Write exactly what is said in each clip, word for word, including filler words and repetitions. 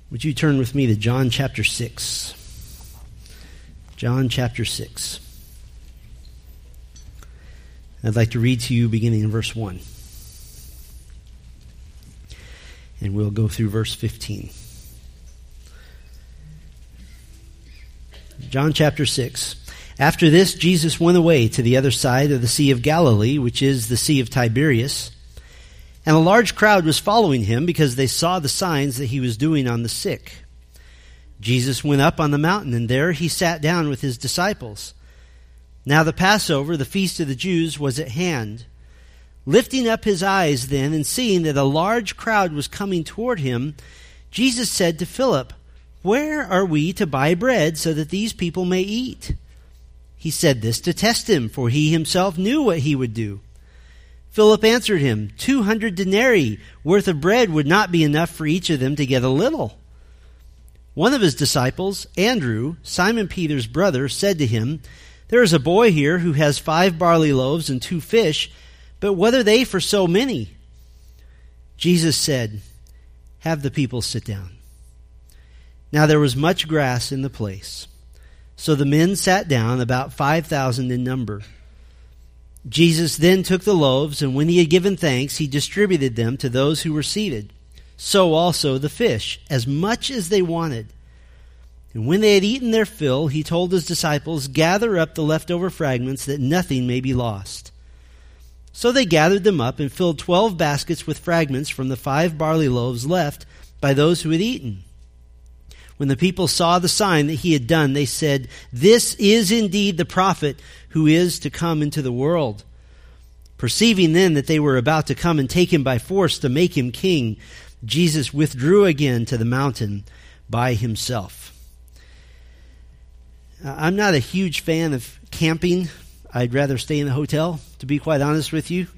Would you turn with me to John chapter six? John chapter six. I'd like to read to you beginning in verse one. And we'll go through verse fifteen. John chapter six. After this, Jesus went away to the other side of the Sea of Galilee, which is the Sea of Tiberias. And a large crowd was following him because they saw the signs that he was doing on the sick. Jesus went up on the mountain, and there he sat down with his disciples. Now the Passover, the feast of the Jews, was at hand. Lifting up his eyes then, and seeing that a large crowd was coming toward him, Jesus said to Philip, "Where are we to buy bread so that these people may eat?" He said this to test him, for he himself knew what he would do. Philip answered him, Two hundred denarii worth of bread would not be enough for each of them to get a little. One of his disciples, Andrew, Simon Peter's brother, said to him, "There is a boy here who has five barley loaves and two fish, but what are they for so many?" Jesus said, "Have the people sit down." Now there was much grass in the place. So the men sat down, about five thousand in number. Jesus then took the loaves, and when he had given thanks, he distributed them to those who were seated. So also the fish, as much as they wanted. And when they had eaten their fill, he told his disciples, "Gather up the leftover fragments, that nothing may be lost." So they gathered them up and filled twelve baskets with fragments from the five barley loaves left by those who had eaten. When the people saw the sign that he had done, they said, "This is indeed the prophet who is to come into the world." Perceiving then that they were about to come and take him by force to make him king, Jesus withdrew again to the mountain by himself. I'm not a huge fan of camping. I'd rather stay in a hotel, to be quite honest with you.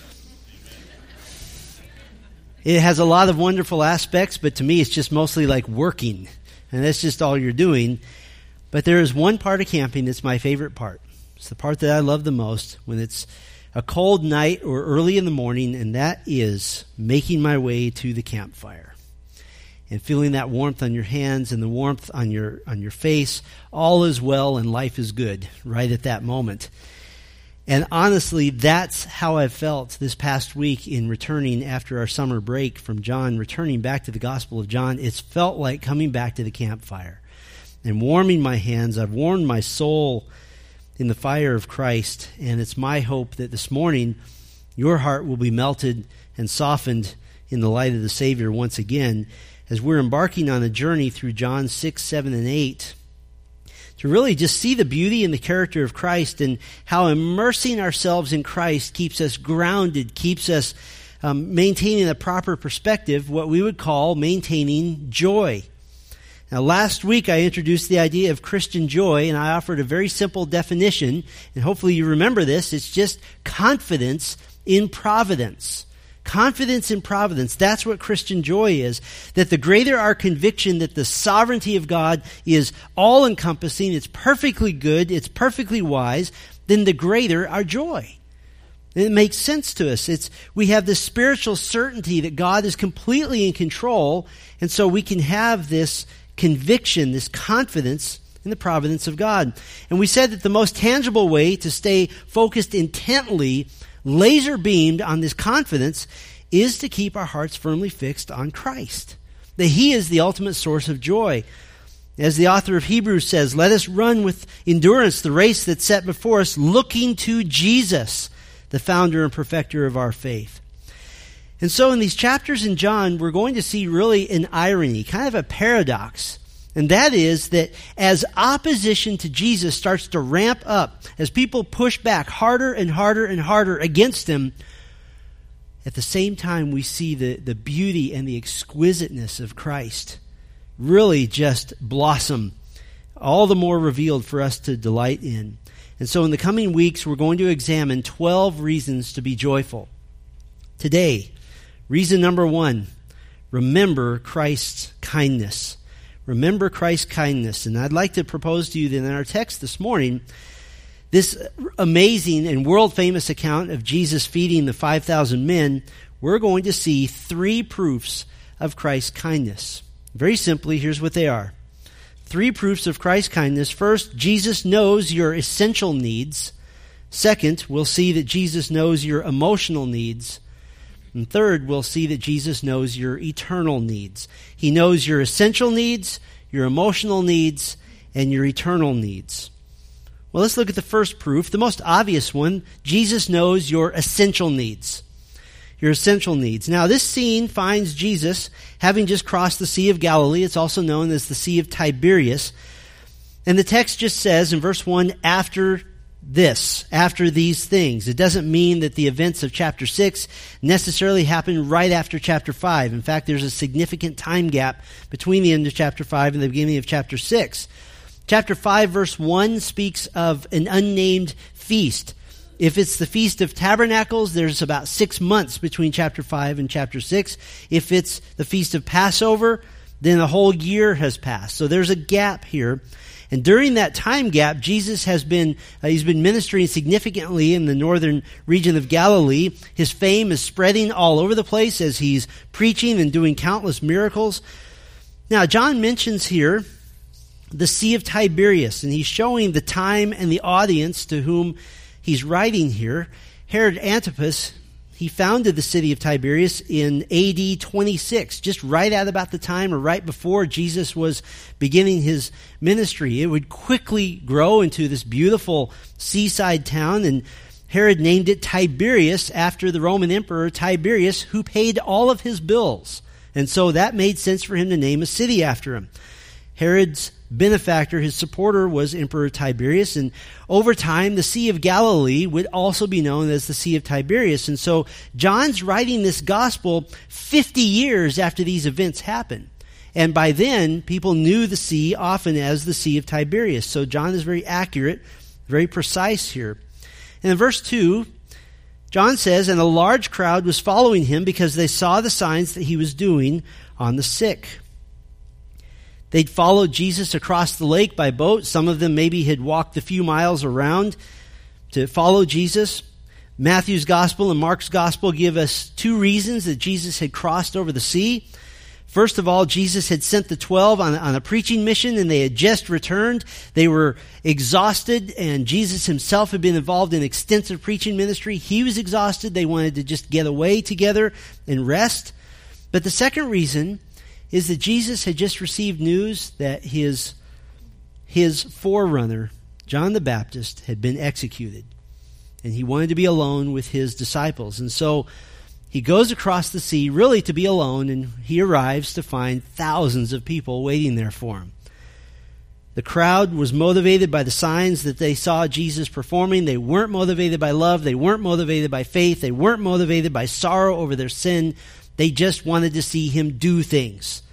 It has a lot of wonderful aspects, but to me it's just mostly like working. And that's just all you're doing. But there is one part of camping that's my favorite part. It's the part that I love the most when it's a cold night or early in the morning, and that is making my way to the campfire. And feeling that warmth on your hands and the warmth on your on your face. All is well and life is good right at that moment. And honestly, that's how I felt this past week in returning after our summer break from John, returning back to the Gospel of John. It's felt like coming back to the campfire and warming my hands. I've warmed my soul in the fire of Christ, and it's my hope that this morning your heart will be melted and softened in the light of the Savior once again as we're embarking on a journey through John six, seven, and eight. To really just see the beauty and the character of Christ and how immersing ourselves in Christ keeps us grounded, keeps us um, maintaining a proper perspective, what we would call maintaining joy. Now, last week I introduced the idea of Christian joy, and I offered a very simple definition, and hopefully you remember this. It's just confidence in providence. Confidence in providence. That's what Christian joy is. That the greater our conviction that the sovereignty of God is all-encompassing, it's perfectly good, it's perfectly wise, then the greater our joy. And it makes sense to us. It's we have this spiritual certainty that God is completely in control, and so we can have this conviction, this confidence in the providence of God. And we said that the most tangible way to stay focused intently, laser beamed on this confidence, is to keep our hearts firmly fixed on Christ. That he is the ultimate source of joy. As the author of Hebrews says, let us run with endurance the race that's set before us, looking to Jesus, the founder and perfecter of our faith. And so in these chapters in John, we're going to see really an irony, kind of a paradox. And that is that as opposition to Jesus starts to ramp up, as people push back harder and harder and harder against him, at the same time we see the, the beauty and the exquisiteness of Christ really just blossom, all the more revealed for us to delight in. And so in the coming weeks, we're going to examine twelve reasons to be joyful. Today, reason number one, remember Christ's kindness. Remember Christ's kindness. And I'd like to propose to you that in our text this morning, this amazing and world-famous account of Jesus feeding the five thousand men, we're going to see three proofs of Christ's kindness. Very simply, here's what they are. Three proofs of Christ's kindness. First, Jesus knows your essential needs. Second, we'll see that Jesus knows your emotional needs. And third, we'll see that Jesus knows your eternal needs. He knows your essential needs, your emotional needs, and your eternal needs. Well, let's look at the first proof, the most obvious one. Jesus knows your essential needs. Your essential needs. Now, this scene finds Jesus having just crossed the Sea of Galilee. It's also known as the Sea of Tiberias. And the text just says in verse one, after this, after these things. It doesn't mean that the events of chapter six necessarily happen right after chapter five. In fact, there's a significant time gap between the end of chapter five and the beginning of chapter six. Chapter five, verse one speaks of an unnamed feast. If it's the Feast of Tabernacles, there's about six months between chapter five and chapter six. If it's the Feast of Passover, then a whole year has passed. So there's a gap here. And during that time gap, Jesus has been, uh, he's been ministering significantly in the northern region of Galilee. His fame is spreading all over the place as he's preaching and doing countless miracles. Now, John mentions here the Sea of Tiberias, and he's showing the time and the audience to whom he's writing here. Herod Antipas, he founded the city of Tiberias in A D twenty-six, just right at about the time or right before Jesus was beginning his ministry. It would quickly grow into this beautiful seaside town, and Herod named it Tiberias after the Roman emperor Tiberius, who paid all of his bills. And so that made sense for him to name a city after him. Herod's benefactor, his supporter, was Emperor Tiberius, and over time the Sea of Galilee would also be known as the Sea of Tiberias. And so John's writing this gospel fifty years after these events happened. And by then, people knew the sea often as the Sea of Tiberias. So John is very accurate, very precise here. And in verse two, John says, "And a large crowd was following him because they saw the signs that he was doing on the sick." They'd followed Jesus across the lake by boat. Some of them maybe had walked a few miles around to follow Jesus. Matthew's gospel and Mark's gospel give us two reasons that Jesus had crossed over the sea. First of all, Jesus had sent the twelve on, on a preaching mission, and they had just returned. They were exhausted, and Jesus himself had been involved in extensive preaching ministry. He was exhausted. They wanted to just get away together and rest. But the second reason is that Jesus had just received news that his, his forerunner, John the Baptist, had been executed. And he wanted to be alone with his disciples. And so he goes across the sea really to be alone, and he arrives to find thousands of people waiting there for him. The crowd was motivated by the signs that they saw Jesus performing. They weren't motivated by love. They weren't motivated by faith. They weren't motivated by sorrow over their sin. They just wanted to see him do things.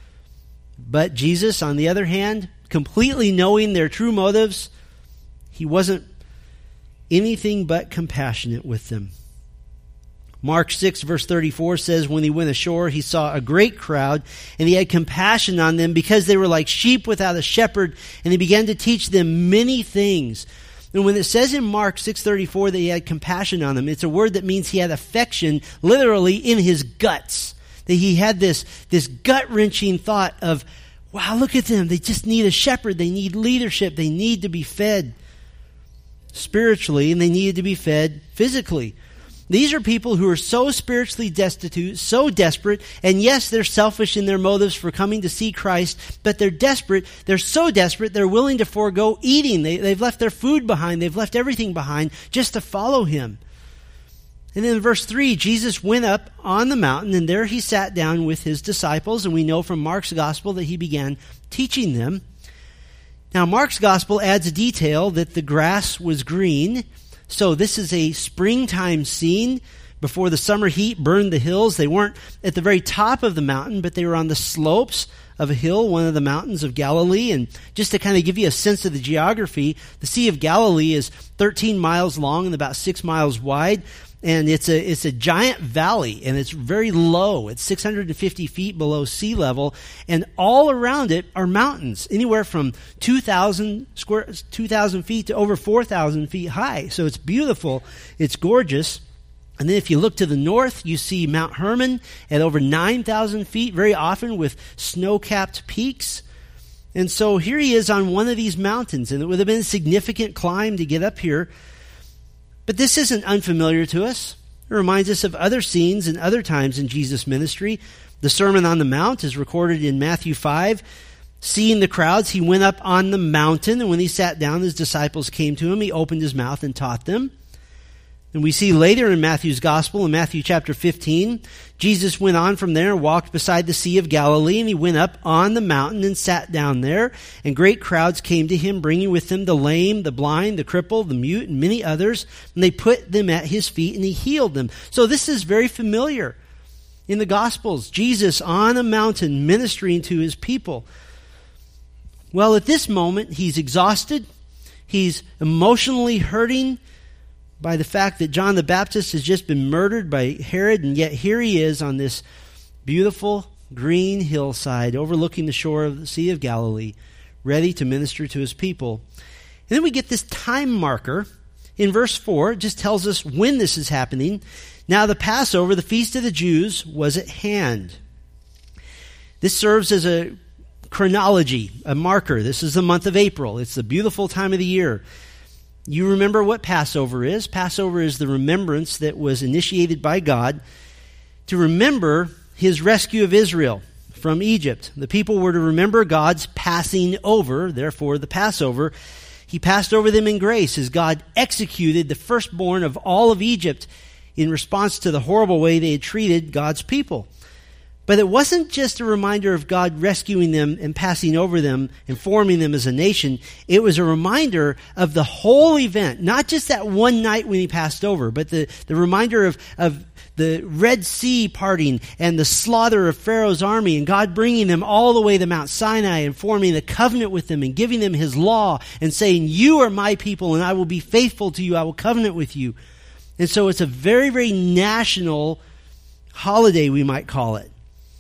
But Jesus, on the other hand, completely knowing their true motives, he wasn't anything but compassionate with them. Mark six, verse thirty-four says, when he went ashore, he saw a great crowd, and he had compassion on them because they were like sheep without a shepherd, and he began to teach them many things. And when it says in Mark six thirty-four that he had compassion on them, it's a word that means he had affection literally in his guts. That he had this, this gut-wrenching thought of, wow, look at them. They just need a shepherd. They need leadership. They need to be fed spiritually, and they needed to be fed physically. These are people who are so spiritually destitute, so desperate, and yes, they're selfish in their motives for coming to see Christ, but they're desperate. They're so desperate, they're willing to forego eating. They, they've left their food behind. They've left everything behind just to follow him. And then in verse three, Jesus went up on the mountain, and there he sat down with his disciples, and we know from Mark's gospel that he began teaching them. Now, Mark's gospel adds a detail that the grass was green. So this is a springtime scene before the summer heat burned the hills. They weren't at the very top of the mountain, but they were on the slopes of a hill, one of the mountains of Galilee. And just to kind of give you a sense of the geography, the Sea of Galilee is thirteen miles long and about six miles wide. And it's a it's a giant valley, and it's very low. It's six hundred fifty feet below sea level, and all around it are mountains, anywhere from two thousand square two thousand feet to over four thousand feet high. So it's beautiful, it's gorgeous. And then if you look to the north, you see Mount Hermon at over nine thousand feet, very often with snow-capped peaks. And so here he is on one of these mountains, and it would have been a significant climb to get up here. But this isn't unfamiliar to us. It reminds us of other scenes and other times in Jesus' ministry. The Sermon on the Mount is recorded in Matthew five. Seeing the crowds, he went up on the mountain, and when he sat down, his disciples came to him. He opened his mouth and taught them. And we see later in Matthew's Gospel, in Matthew chapter fifteen, Jesus went on from there and walked beside the Sea of Galilee, and he went up on the mountain and sat down there. And great crowds came to him, bringing with them the lame, the blind, the crippled, the mute, and many others. And they put them at his feet, and he healed them. So this is very familiar in the Gospels. Jesus on a mountain ministering to his people. Well, at this moment, he's exhausted. He's emotionally hurting by the fact that John the Baptist has just been murdered by Herod, and yet here he is on this beautiful green hillside overlooking the shore of the Sea of Galilee, ready to minister to his people. And then we get this time marker in verse four. It just tells us when this is happening. Now the Passover, the feast of the Jews, was at hand. This serves as a chronology, a marker. This is the month of April. It's the beautiful time of the year. You remember what Passover is. Passover is the remembrance that was initiated by God to remember his rescue of Israel from Egypt. The people were to remember God's passing over, therefore the Passover. He passed over them in grace as God executed the firstborn of all of Egypt in response to the horrible way they had treated God's people. But it wasn't just a reminder of God rescuing them and passing over them and forming them as a nation. It was a reminder of the whole event, not just that one night when he passed over, but the, the reminder of, of the Red Sea parting and the slaughter of Pharaoh's army and God bringing them all the way to Mount Sinai and forming a covenant with them and giving them his law and saying, you are my people and I will be faithful to you. I will covenant with you. And so it's a very, very national holiday, we might call it.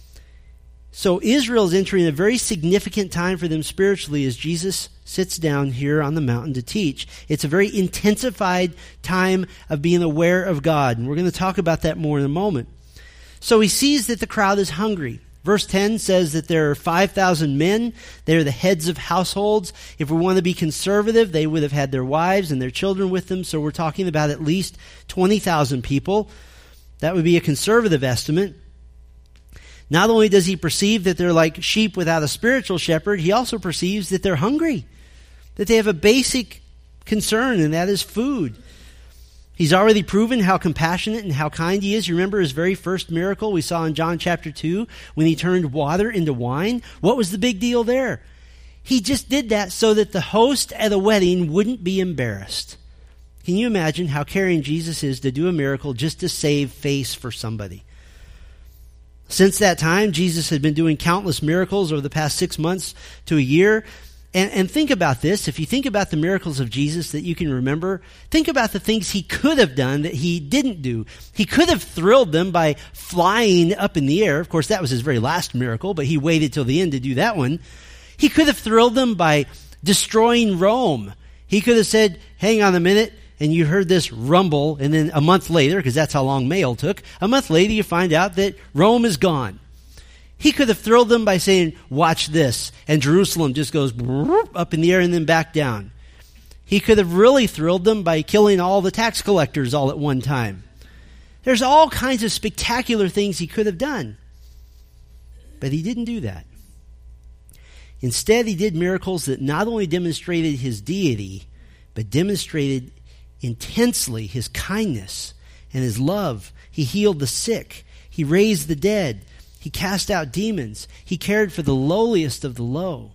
So Israel is entering a very significant time for them spiritually as Jesus sits down here on the mountain to teach. It's a very intensified time of being aware of God, and we're going to talk about that more in a moment. So he sees that the crowd is hungry. Verse ten says that there are five thousand men. They're the heads of households. If we want to be conservative, they would have had their wives and their children with them, so we're talking about at least twenty thousand people. That would be a conservative estimate. Not only does he perceive that they're like sheep without a spiritual shepherd, he also perceives that they're hungry, that they have a basic concern, and that is food. He's already proven how compassionate and how kind he is. You remember his very first miracle we saw in John chapter two when he turned water into wine? What was the big deal there? He just did that so that the host at a wedding wouldn't be embarrassed. Can you imagine how caring Jesus is to do a miracle just to save face for somebody? Since that time, Jesus had been doing countless miracles over the past six months to a year. And, and think about this. If you think about the miracles of Jesus that you can remember, think about the things he could have done that he didn't do. He could have thrilled them by flying up in the air. Of course, that was his very last miracle, but he waited till the end to do that one. He could have thrilled them by destroying Rome. He could have said, hang on a minute, and you heard this rumble, and then a month later, because that's how long mail took, a month later you find out that Rome is gone. He could have thrilled them by saying, watch this, and Jerusalem just goes up in the air and then back down. He could have really thrilled them by killing all the tax collectors all at one time. There's all kinds of spectacular things he could have done. But he didn't do that. Instead, he did miracles that not only demonstrated his deity, but demonstrated intensely his kindness and his love. He healed the sick. He raised the dead. He cast out demons. He cared for the lowliest of the low.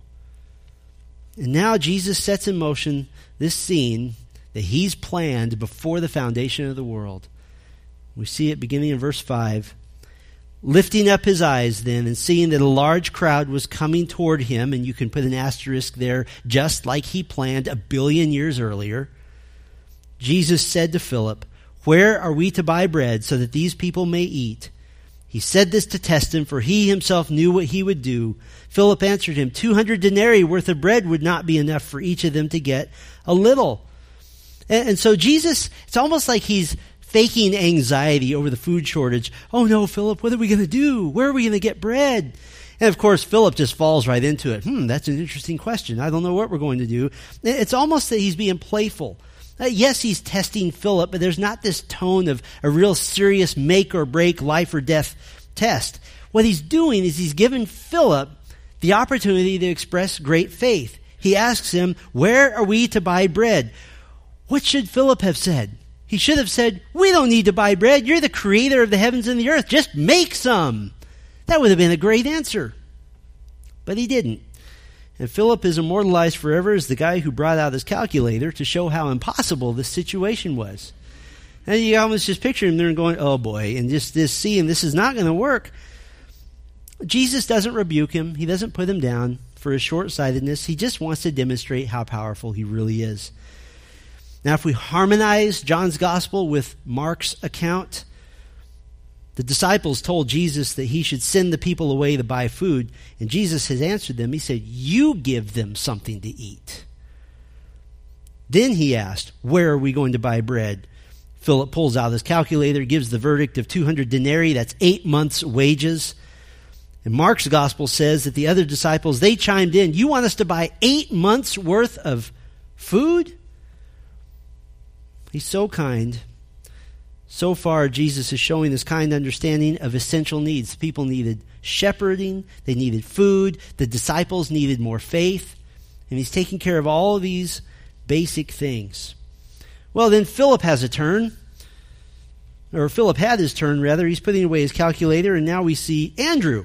And now Jesus sets in motion this scene that he's planned before the foundation of the world. We see it beginning in verse five. Lifting up his eyes then and seeing that a large crowd was coming toward him, and you can put an asterisk there, just like he planned a billion years earlier, Jesus said to Philip, where are we to buy bread so that these people may eat? He said this to test him, for he himself knew what he would do. Philip answered him, two hundred denarii worth of bread would not be enough for each of them to get a little. And, and so Jesus, it's almost like he's faking anxiety over the food shortage. Oh no, Philip, what are we going to do? Where are we going to get bread? And of course, Philip just falls right into it. Hmm, that's an interesting question. I don't know what we're going to do. It's almost that he's being playful. Uh, yes, he's testing Philip, but there's not this tone of a real serious make or break, life or death test. What he's doing is he's giving Philip the opportunity to express great faith. He asks him, where are we to buy bread? What should Philip have said? He should have said, we don't need to buy bread. You're the creator of the heavens and the earth. Just make some. That would have been a great answer. But he didn't. And Philip is immortalized forever as the guy who brought out his calculator to show how impossible this situation was. And you almost just picture him there and going, oh boy, and just this seeing this is not going to work. Jesus doesn't rebuke him. He doesn't put him down for his short-sightedness. He just wants to demonstrate how powerful he really is. Now, if we harmonize John's gospel with Mark's account, the disciples told Jesus that he should send the people away to buy food, and Jesus has answered them. He said, you give them something to eat. Then he asked, where are we going to buy bread? Philip pulls out his calculator, gives the verdict of two hundred denarii, that's eight months' wages. And Mark's gospel says that the other disciples, they chimed in, you want us to buy eight months' worth of food? He's so kind. So far, Jesus is showing this kind understanding of essential needs. People needed shepherding. They needed food. The disciples needed more faith. And he's taking care of all of these basic things. Well, then Philip has a turn. Or Philip had his turn, rather. He's putting away his calculator, and now we see Andrew.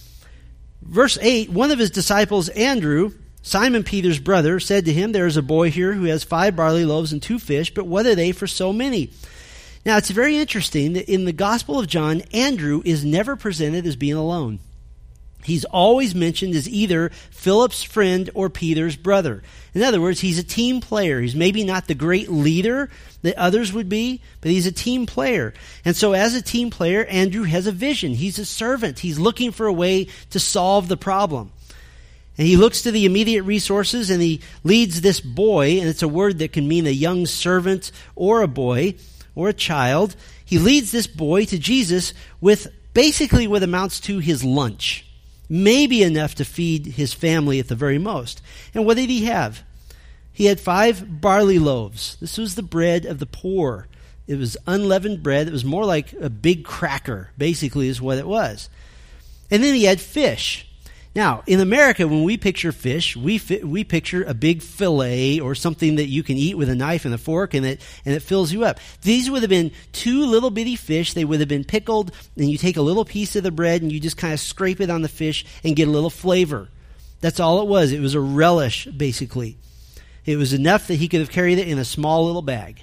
Verse eight, one of his disciples, Andrew, Simon Peter's brother, said to him, there is a boy here who has five barley loaves and two fish, but what are they for so many? Now, it's very interesting that in the Gospel of John, Andrew is never presented as being alone. He's always mentioned as either Philip's friend or Peter's brother. In other words, he's a team player. He's maybe not the great leader that others would be, but he's a team player. And so as a team player, Andrew has a vision. He's a servant. He's looking for a way to solve the problem. And he looks to the immediate resources and he leads this boy, and it's a word that can mean a young servant or a boy or a child. He leads this boy to Jesus with basically what amounts to his lunch. Maybe enough to feed his family at the very most. And what did he have? He had five barley loaves. This was the bread of the poor. It was unleavened bread. It was more like a big cracker, basically, is what it was. And then he had fish. Now, in America, when we picture fish, we fi- we picture a big fillet or something that you can eat with a knife and a fork and it and it fills you up. These would have been two little bitty fish. They would have been pickled, and you take a little piece of the bread and you just kind of scrape it on the fish and get a little flavor. That's all it was. It was a relish, basically. It was enough that he could have carried it in a small little bag.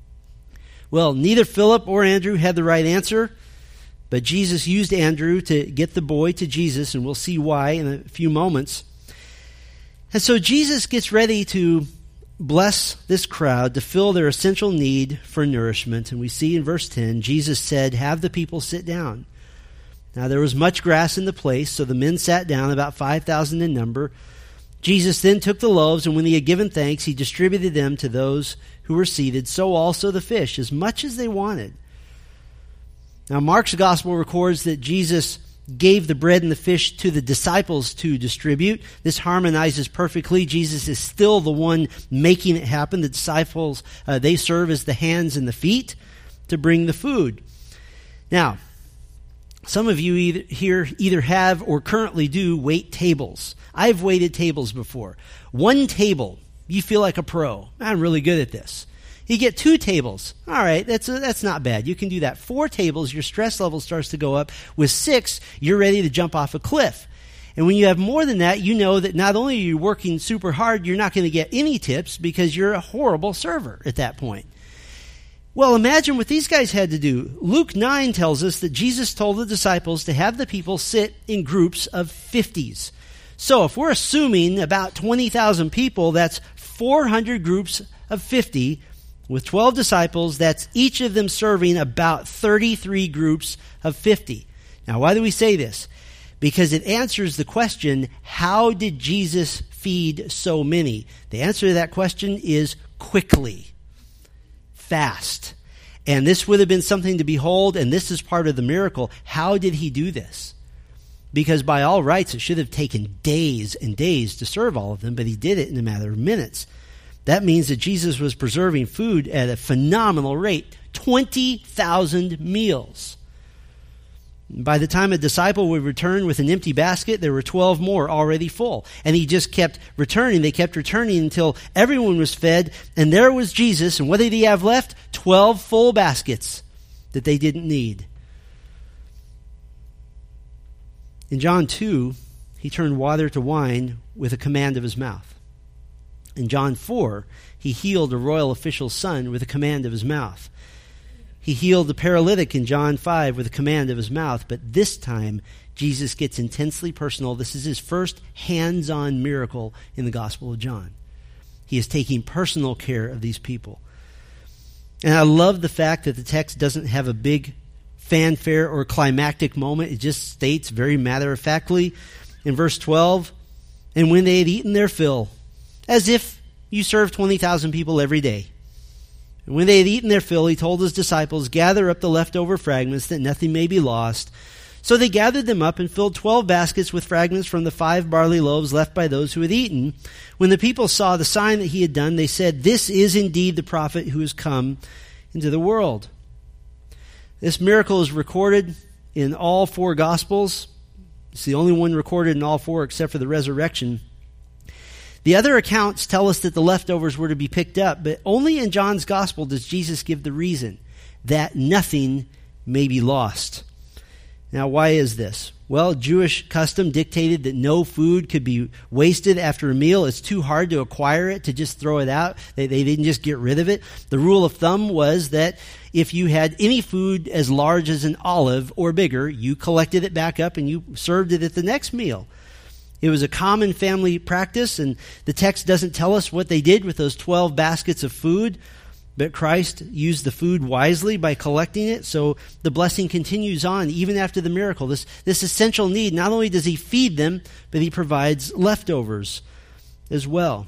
Well, neither Philip or Andrew had the right answer. But Jesus used Andrew to get the boy to Jesus, and we'll see why in a few moments. And so Jesus gets ready to bless this crowd to fill their essential need for nourishment. And we see in verse ten, Jesus said, have the people sit down. Now there was much grass in the place, so the men sat down, about five thousand in number. Jesus then took the loaves, and when he had given thanks, he distributed them to those who were seated, so also the fish, as much as they wanted. Now, Mark's gospel records that Jesus gave the bread and the fish to the disciples to distribute. This harmonizes perfectly. Jesus is still the one making it happen. The disciples, uh, they serve as the hands and the feet to bring the food. Now, some of you either, here either have or currently do wait tables. I've waited tables before. One table, you feel like a pro. I'm really good at this. You get two tables. All right, that's a, that's not bad. You can do that. Four tables, your stress level starts to go up. With six, you're ready to jump off a cliff. And when you have more than that, you know that not only are you working super hard, you're not going to get any tips because you're a horrible server at that point. Well, imagine what these guys had to do. Luke nine tells us that Jesus told the disciples to have the people sit in groups of fifties. So if we're assuming about twenty thousand people, that's four hundred groups of fifty. With twelve disciples, that's each of them serving about thirty-three groups of fifty. Now, why do we say this? Because it answers the question, how did Jesus feed so many? The answer to that question is quickly, fast. And this would have been something to behold, and this is part of the miracle. How did he do this? Because by all rights, it should have taken days and days to serve all of them, but he did it in a matter of minutes. That means that Jesus was preserving food at a phenomenal rate, twenty thousand meals. By the time a disciple would return with an empty basket, there were twelve more already full. And he just kept returning. They kept returning until everyone was fed. And there was Jesus. And what did he have left? twelve full baskets that they didn't need. In John two, he turned water to wine with a command of his mouth. In John four, he healed a royal official's son with a command of his mouth. He healed the paralytic in John five with a command of his mouth, but this time Jesus gets intensely personal. This is his first hands-on miracle in the Gospel of John. He is taking personal care of these people. And I love the fact that the text doesn't have a big fanfare or climactic moment. It just states very matter-of-factly in verse twelve, "And when they had eaten their fill," as if you serve twenty thousand people every day. And when they had eaten their fill, he told his disciples, "Gather up the leftover fragments, that nothing may be lost." So they gathered them up and filled twelve baskets with fragments from the five barley loaves left by those who had eaten. When the people saw the sign that he had done, they said, "This is indeed the prophet who has come into the world." This miracle is recorded in all four Gospels. It's the only one recorded in all four except for the resurrection. The other accounts tell us that the leftovers were to be picked up, but only in John's Gospel does Jesus give the reason, that nothing may be lost. Now, why is this? Well, Jewish custom dictated that no food could be wasted after a meal. It's too hard to acquire it, to just throw it out. They, they didn't just get rid of it. The rule of thumb was that if you had any food as large as an olive or bigger, you collected it back up and you served it at the next meal. It was a common family practice, and the text doesn't tell us what they did with those twelve baskets of food, but Christ used the food wisely by collecting it, so the blessing continues on even after the miracle. This, this essential need, not only does he feed them, but he provides leftovers as well.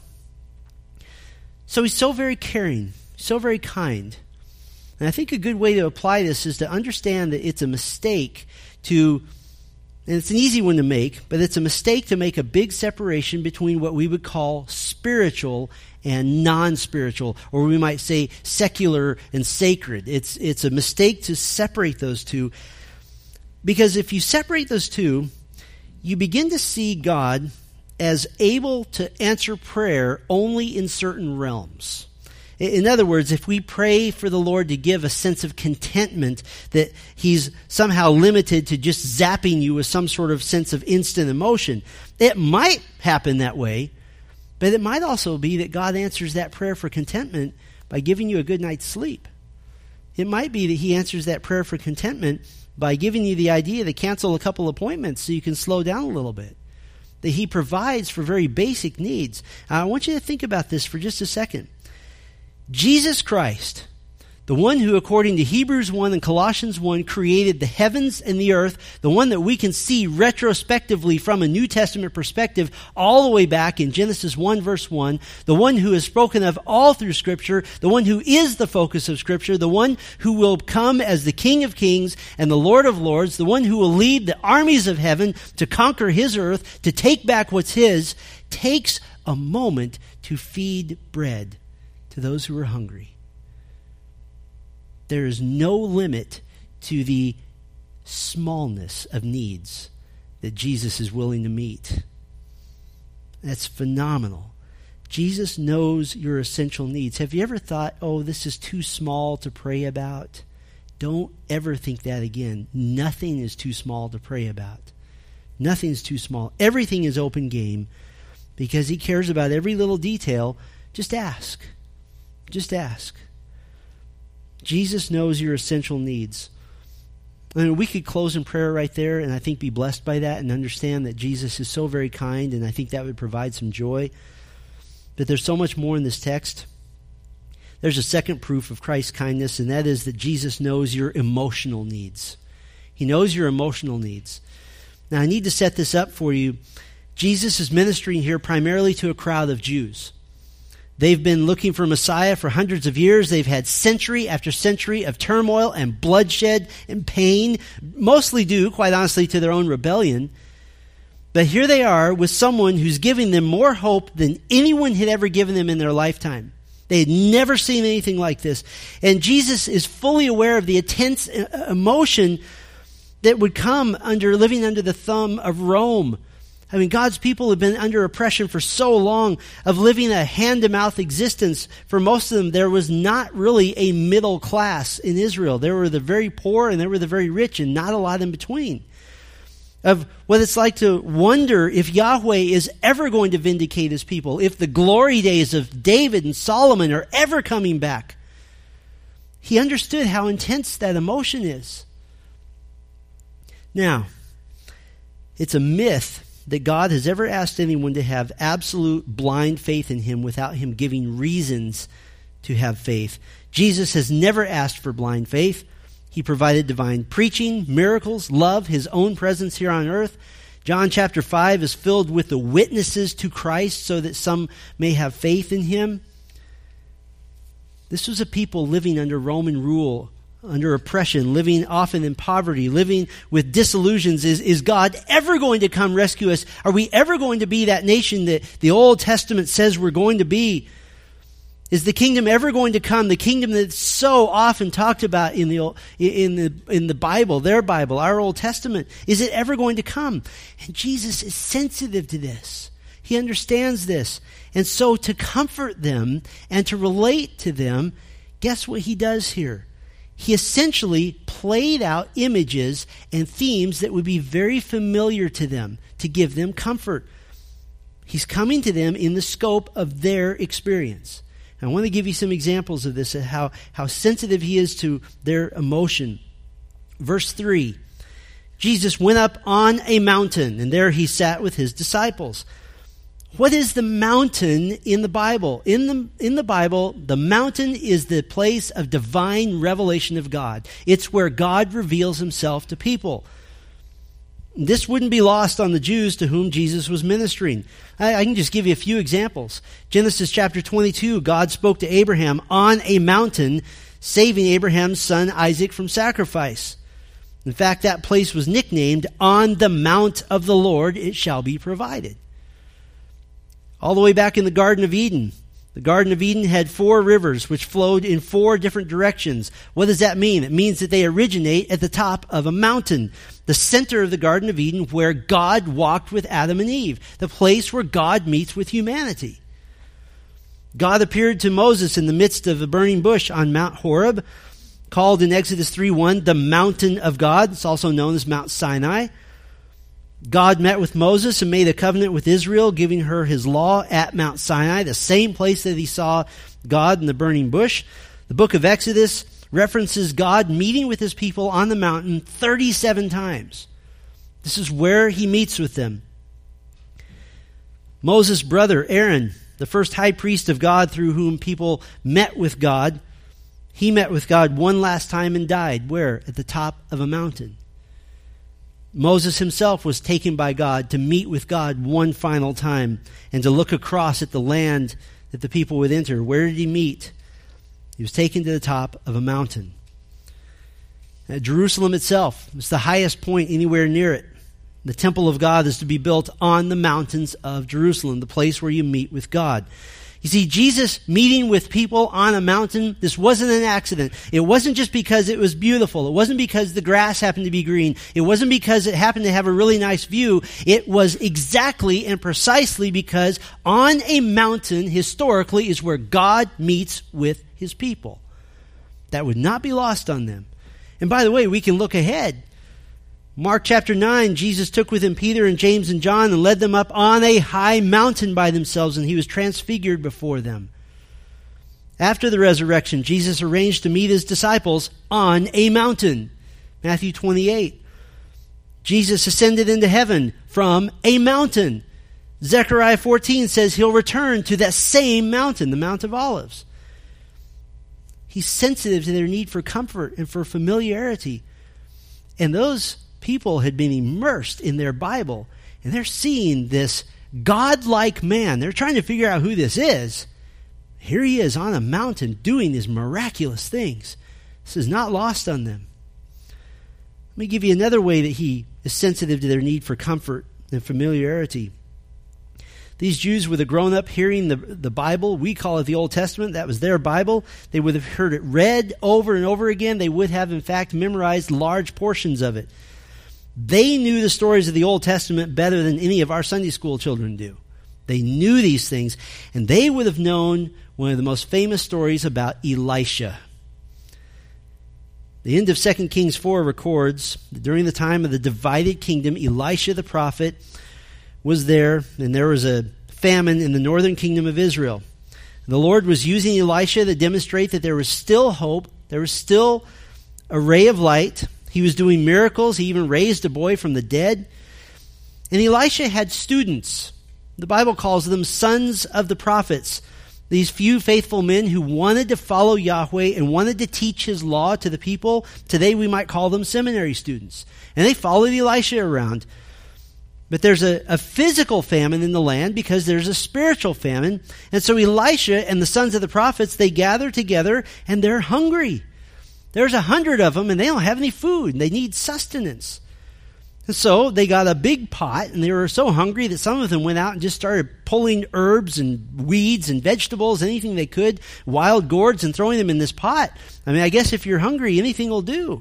So he's so very caring, so very kind. And I think a good way to apply this is to understand that it's a mistake to And it's an easy one to make, but it's a mistake to make a big separation between what we would call spiritual and non-spiritual, or we might say secular and sacred. It's, it's a mistake to separate those two, because if you separate those two, you begin to see God as able to answer prayer only in certain realms. In other words, if we pray for the Lord to give a sense of contentment, that he's somehow limited to just zapping you with some sort of sense of instant emotion, it might happen that way, but it might also be that God answers that prayer for contentment by giving you a good night's sleep. It might be that he answers that prayer for contentment by giving you the idea to cancel a couple appointments so you can slow down a little bit. That he provides for very basic needs. I want you to think about this for just a second. Jesus Christ, the one who, according to Hebrews one and Colossians one, created the heavens and the earth, the one that we can see retrospectively from a New Testament perspective all the way back in Genesis one verse one, the one who is spoken of all through Scripture, the one who is the focus of Scripture, the one who will come as the King of Kings and the Lord of Lords, the one who will lead the armies of heaven to conquer his earth, to take back what's his, takes a moment to feed bread to those who are hungry. There is no limit to the smallness of needs that Jesus is willing to meet. That's phenomenal. Jesus knows your essential needs. Have you ever thought, oh, this is too small to pray about? Don't ever think that again. Nothing is too small to pray about. Nothing is too small. Everything is open game because he cares about every little detail. Just ask. Just ask. Jesus knows your essential needs. I mean, we could close in prayer right there and I think be blessed by that and understand that Jesus is so very kind, and I think that would provide some joy. But there's so much more in this text. There's a second proof of Christ's kindness, and that is that Jesus knows your emotional needs. He knows your emotional needs. Now, I need to set this up for you. Jesus is ministering here primarily to a crowd of Jews. They've been looking for Messiah for hundreds of years. They've had century after century of turmoil and bloodshed and pain, mostly due, quite honestly, to their own rebellion. But here they are with someone who's giving them more hope than anyone had ever given them in their lifetime. They had never seen anything like this. And Jesus is fully aware of the intense emotion that would come under living under the thumb of Rome. I mean, God's people have been under oppression for so long, of living a hand-to-mouth existence. For most of them, there was not really a middle class in Israel. There were the very poor and there were the very rich, and not a lot in between. Of what it's like to wonder if Yahweh is ever going to vindicate his people, if the glory days of David and Solomon are ever coming back. He understood how intense that emotion is. Now, it's a myth that God has ever asked anyone to have absolute blind faith in him without him giving reasons to have faith. Jesus has never asked for blind faith. He provided divine preaching, miracles, love, his own presence here on earth. John chapter five is filled with the witnesses to Christ so that some may have faith in him. This was a people living under Roman rule, under oppression, living often in poverty, living with disillusions. Is, is God ever going to come rescue us? Are we ever going to be that nation that the Old Testament says we're going to be? Is the kingdom ever going to come? The kingdom that's so often talked about in the in the in the Bible, their Bible, our Old Testament. Is it ever going to come? And Jesus is sensitive to this. He understands this. And so to comfort them and to relate to them, guess what he does here? He essentially played out images and themes that would be very familiar to them to give them comfort. He's coming to them in the scope of their experience. I want to give you some examples of this, of how, how sensitive he is to their emotion. Verse three, Jesus went up on a mountain, and there he sat with his disciples. What is the mountain in the Bible? In the, in the Bible, the mountain is the place of divine revelation of God. It's where God reveals himself to people. This wouldn't be lost on the Jews to whom Jesus was ministering. I, I can just give you a few examples. Genesis chapter twenty-two, God spoke to Abraham on a mountain, saving Abraham's son Isaac from sacrifice. In fact, that place was nicknamed, "On the Mount of the Lord it shall be provided." All the way back in the Garden of Eden, the Garden of Eden had four rivers which flowed in four different directions. What does that mean? It means that they originate at the top of a mountain, the center of the Garden of Eden, where God walked with Adam and Eve, the place where God meets with humanity. God appeared to Moses in the midst of a burning bush on Mount Horeb, called in Exodus three one the mountain of God. It's also known as Mount Sinai. God met with Moses and made a covenant with Israel, giving her his law at Mount Sinai, the same place that he saw God in the burning bush. The book of Exodus references God meeting with his people on the mountain thirty-seven times. This is where he meets with them. Moses' brother, Aaron, the first high priest of God through whom people met with God, he met with God one last time and died. Where? At the top of a mountain. Moses himself was taken by God to meet with God one final time and to look across at the land that the people would enter. Where did he meet? He was taken to the top of a mountain. At Jerusalem itself is the highest point anywhere near it. The temple of God is to be built on the mountains of Jerusalem, the place where you meet with God. You see, Jesus meeting with people on a mountain, this wasn't an accident. It wasn't just because it was beautiful. It wasn't because the grass happened to be green. It wasn't because it happened to have a really nice view. It was exactly and precisely because on a mountain, historically, is where God meets with his people. That would not be lost on them. And by the way, we can look ahead. Mark chapter nine, Jesus took with him Peter and James and John and led them up on a high mountain by themselves, and he was transfigured before them. After the resurrection, Jesus arranged to meet his disciples on a mountain. Matthew twenty-eight. Jesus ascended into heaven from a mountain. Zechariah fourteen says he'll return to that same mountain, the Mount of Olives. He's sensitive to their need for comfort and for familiarity. And those people had been immersed in their Bible, and they're seeing this God-like man. They're trying to figure out who this is, Here he is on a mountain doing these miraculous things. This is not lost on them. Let me give you another way that he is sensitive to their need for comfort and familiarity. These Jews would have grown up hearing the, the Bible. We call it the Old Testament. That was their Bible. They would have heard it read over and over again. They would have, in fact, memorized large portions of it. They knew the stories of the Old Testament better than any of our Sunday school children do. They knew these things, and they would have known one of the most famous stories about Elisha. The end of Second Kings four records that during the time of the divided kingdom, Elisha the prophet was there, and there was a famine in the northern kingdom of Israel. The Lord was using Elisha to demonstrate that there was still hope. There was still a ray of light. He was doing miracles. He even raised a boy from the dead. And Elisha had students. The Bible calls them sons of the prophets. These few faithful men who wanted to follow Yahweh and wanted to teach his law to the people. Today we might call them seminary students. And they followed Elisha around. But there's a, a physical famine in the land because there's a spiritual famine. And so Elisha and the sons of the prophets, they gather together and they're hungry. There's a hundred of them and they don't have any food. And they need sustenance. And so they got a big pot, and they were so hungry that some of them went out and just started pulling herbs and weeds and vegetables, anything they could, wild gourds, and throwing them in this pot. I mean, I guess if you're hungry, anything will do.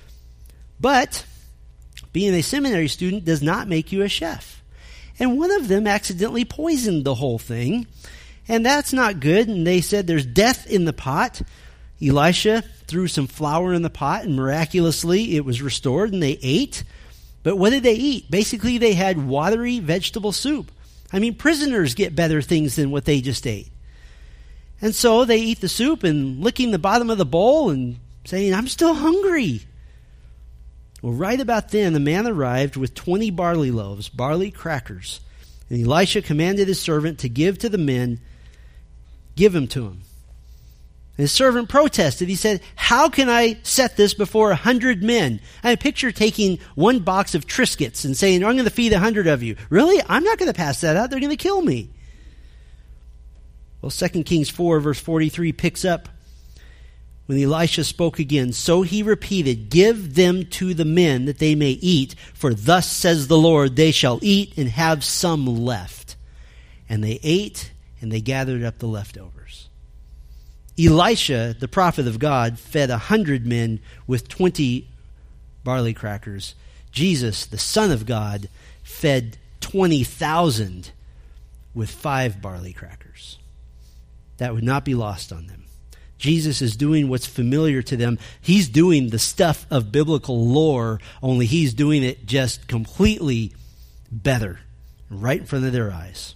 But being a seminary student does not make you a chef. And one of them accidentally poisoned the whole thing, and that's not good. And they said there's death in the pot. Elisha threw some flour in the pot, and miraculously it was restored, and they ate. But what did they eat? Basically, they had watery vegetable soup. I mean, prisoners get better things than what they just ate. And so they eat the soup and licking the bottom of the bowl and saying, I'm still hungry. Well, right about then, the man arrived with twenty barley loaves, barley crackers. And Elisha commanded his servant to give to the men, give them to him. His servant protested. He said, how can I set this before a hundred men? I picture taking one box of Triscuits and saying, I'm going to feed a hundred of you. Really? I'm not going to pass that out. They're going to kill me. Well, Second Kings four, verse forty-three picks up when Elisha spoke again. So he repeated, give them to the men that they may eat, for thus says the Lord, they shall eat and have some left. And they ate, and they gathered up the leftovers. Elisha, the prophet of God, fed a hundred men with twenty barley crackers. Jesus, the Son of God, fed twenty thousand with five barley crackers. That would not be lost on them. Jesus is doing what's familiar to them. He's doing the stuff of biblical lore, only he's doing it just completely better, right in front of their eyes.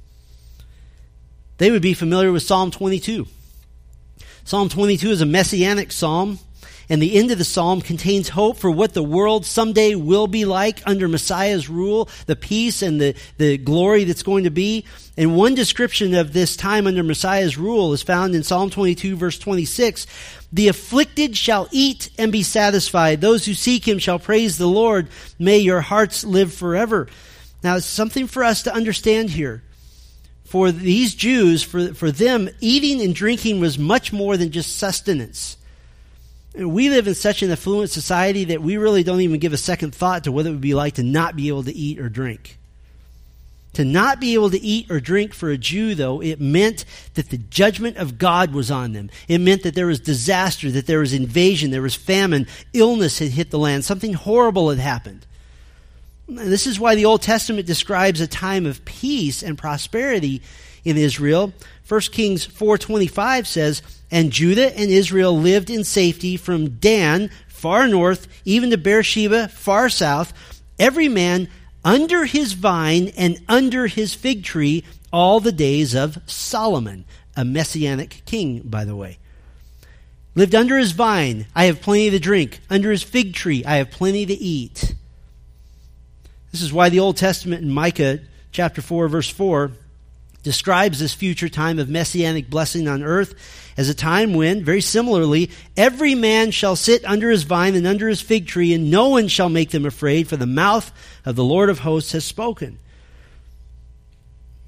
They would be familiar with Psalm twenty-two. Psalm twenty-two is a messianic psalm, and the end of the psalm contains hope for what the world someday will be like under Messiah's rule, the peace and the, the glory that's going to be. And one description of this time under Messiah's rule is found in Psalm twenty-two, verse twenty-six. The afflicted shall eat and be satisfied. Those who seek him shall praise the Lord. May your hearts live forever. Now, it's something for us to understand here. For these Jews, for, for them, eating and drinking was much more than just sustenance. We live in such an affluent society that we really don't even give a second thought to what it would be like to not be able to eat or drink. To not be able to eat or drink for a Jew, though, it meant that the judgment of God was on them. It meant that there was disaster, that there was invasion, there was famine, illness had hit the land, something horrible had happened. And this is why the Old Testament describes a time of peace and prosperity in Israel. First Kings four twenty-five says, and Judah and Israel lived in safety from Dan, far north, even to Beersheba, far south, every man under his vine and under his fig tree all the days of Solomon, a messianic king, by the way. Lived under his vine, I have plenty to drink. Under his fig tree, I have plenty to eat. This is why the Old Testament in Micah chapter four, verse four, describes this future time of messianic blessing on earth as a time when, very similarly, every man shall sit under his vine and under his fig tree, and no one shall make them afraid, for the mouth of the Lord of hosts has spoken.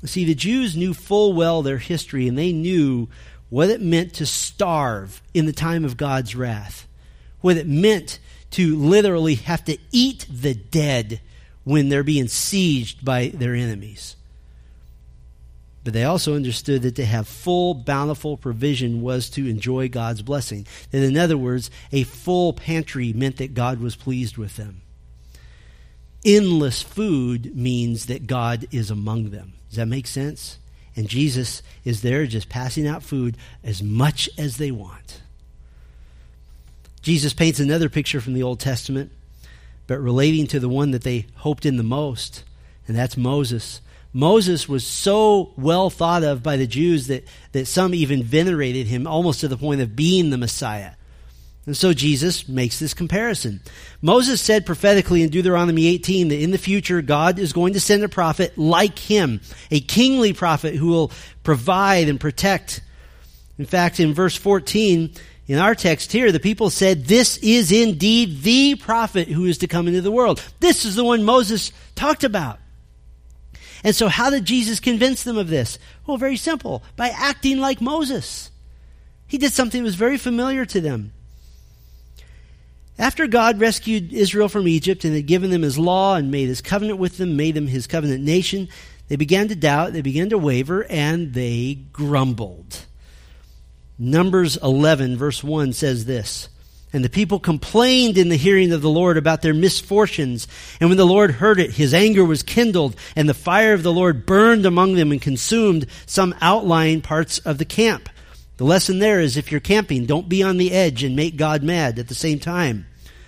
See, the Jews knew full well their history, and they knew what it meant to starve in the time of God's wrath, what it meant to literally have to eat the dead when they're being sieged by their enemies. But they also understood that to have full, bountiful provision was to enjoy God's blessing. That, in other words, a full pantry meant that God was pleased with them. Endless food means that God is among them. Does that make sense? And Jesus is there just passing out food as much as they want. Jesus paints another picture from the Old Testament, but relating to the one that they hoped in the most, and that's Moses. Moses was so well thought of by the Jews that, that some even venerated him almost to the point of being the Messiah. And so Jesus makes this comparison. Moses said prophetically in Deuteronomy eighteen that in the future God is going to send a prophet like him, a kingly prophet who will provide and protect. In fact, in verse fourteen, in our text here, the people said, "This is indeed the prophet who is to come into the world." This is the one Moses talked about. And so how did Jesus convince them of this? Well, very simple. By acting like Moses. He did something that was very familiar to them. After God rescued Israel from Egypt and had given them his law and made his covenant with them, made them his covenant nation, they began to doubt, they began to waver, and they grumbled. Numbers eleven, verse one says this, "And the people complained in the hearing of the Lord about their misfortunes. And when the Lord heard it, his anger was kindled, and the fire of the Lord burned among them and consumed some outlying parts of the camp." The lesson there is, if you're camping, don't be on the edge and make God mad at the same time.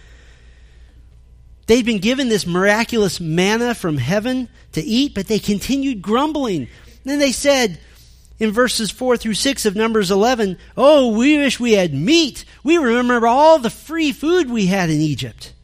They'd been given this miraculous manna from heaven to eat, but they continued grumbling. Then they said, in verses four through six of Numbers eleven, "Oh, we wish we had meat. We remember all the free food we had in Egypt."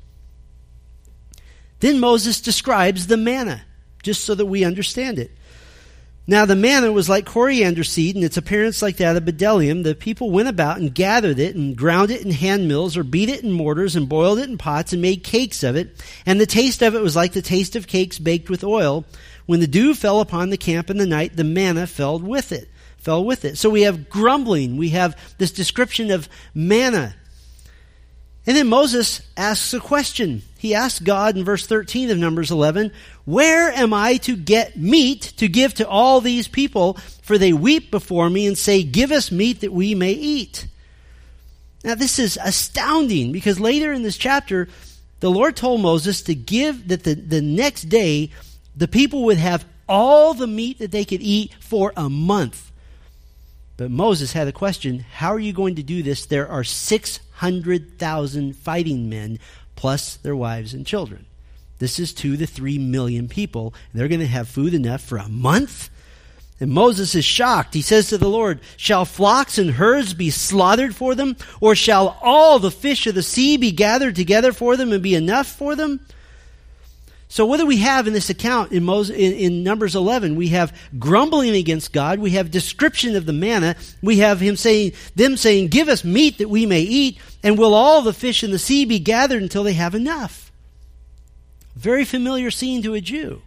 Then Moses describes the manna, just so that we understand it. "Now the manna was like coriander seed, and its appearance like that of bdellium. The people went about and gathered it and ground it in hand mills, or beat it in mortars and boiled it in pots and made cakes of it. And the taste of it was like the taste of cakes baked with oil. When the dew fell upon the camp in the night, the manna fell with it. Fell with it." So we have grumbling. We have this description of manna. And then Moses asks a question. He asks God in verse thirteen of Numbers eleven, "Where am I to get meat to give to all these people? For they weep before me and say, 'Give us meat that we may eat.'" Now this is astounding, because later in this chapter, the Lord told Moses to give that the, the next day the people would have all the meat that they could eat for a month. But Moses had a question. How are you going to do this? There are six hundred thousand fighting men, plus their wives and children. This is two to three million people. And they're going to have food enough for a month? And Moses is shocked. He says to the Lord, "Shall flocks and herds be slaughtered for them? Or shall all the fish of the sea be gathered together for them and be enough for them?" So what do we have in this account in, Moses, in, in Numbers eleven? We have grumbling against God. We have description of the manna. We have him saying, them saying, "Give us meat that we may eat, and will all the fish in the sea be gathered until they have enough?" Very familiar scene to a Jew.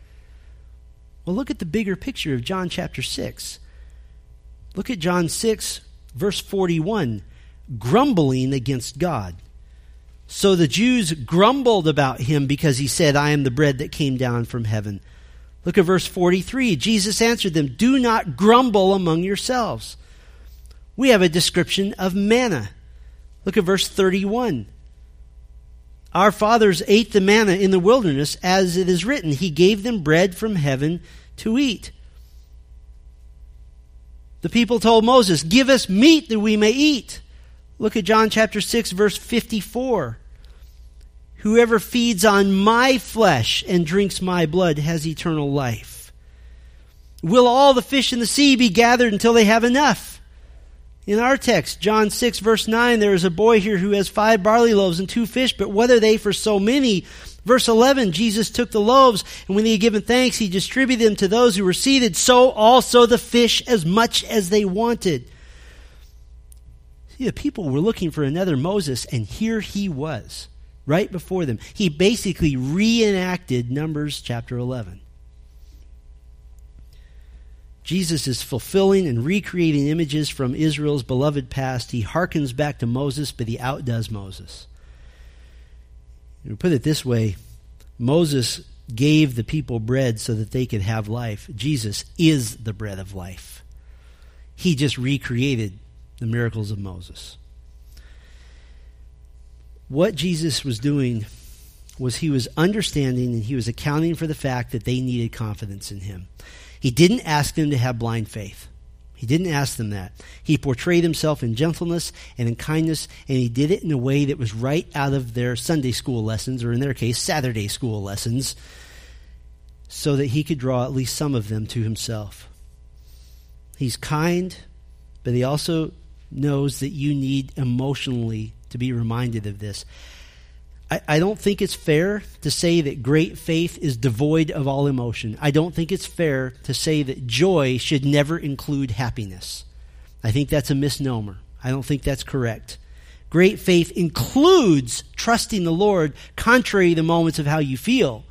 Well, look at the bigger picture of John chapter six. Look at John six, verse forty-one. Grumbling against God. "So the Jews grumbled about him because he said, 'I am the bread that came down from heaven.'" Look at verse forty-three. Jesus answered them, "Do not grumble among yourselves." We have a description of manna. Look at verse thirty-one. "Our fathers ate the manna in the wilderness, as it is written, 'He gave them bread from heaven to eat.'" The people told Moses, "Give us meat that we may eat." Look at John chapter six, verse fifty-four. "Whoever feeds on my flesh and drinks my blood has eternal life." "Will all the fish in the sea be gathered until they have enough?" In our text, John six, verse nine, there is a boy here who has five barley loaves and two fish, but what are they for so many? Verse eleven, Jesus took the loaves, and when he had given thanks, he distributed them to those who were seated, so also the fish as much as they wanted. See, the people were looking for another Moses, and here he was, right before them. He basically reenacted Numbers chapter eleven. Jesus is fulfilling and recreating images from Israel's beloved past. He harkens back to Moses, but he outdoes Moses. To put it this way, Moses gave the people bread so that they could have life. Jesus is the bread of life. He just recreated the miracles of Moses. What Jesus was doing was he was understanding and he was accounting for the fact that they needed confidence in him. He didn't ask them to have blind faith. He didn't ask them that. He portrayed himself in gentleness and in kindness, and he did it in a way that was right out of their Sunday school lessons, or in their case, Saturday school lessons, so that he could draw at least some of them to himself. He's kind, but he also knows that you need emotionally to be reminded of this. I, I don't think it's fair to say that great faith is devoid of all emotion. I don't think it's fair to say that joy should never include happiness. I think that's a misnomer. I don't think that's correct. Great faith includes trusting the Lord contrary to the moments of how you feel.